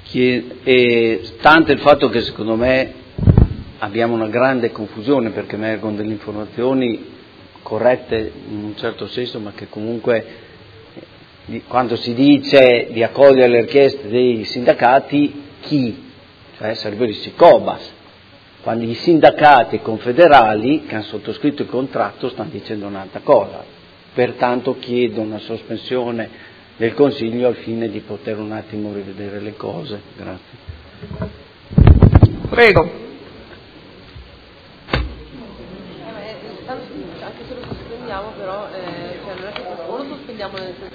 E stante il fatto che secondo me abbiamo una grande confusione perché emergono delle informazioni corrette in un certo senso, ma che comunque quando si dice di accogliere le richieste dei sindacati, chi? Cioè sarebbero i Sicobas, quando i sindacati confederali che hanno sottoscritto il contratto stanno dicendo un'altra cosa, pertanto chiedo una sospensione del Consiglio al fine di poter un attimo rivedere le cose. Grazie. Prego. Anche se lo sospendiamo però, cioè non è che o lo sospendiamo nel senso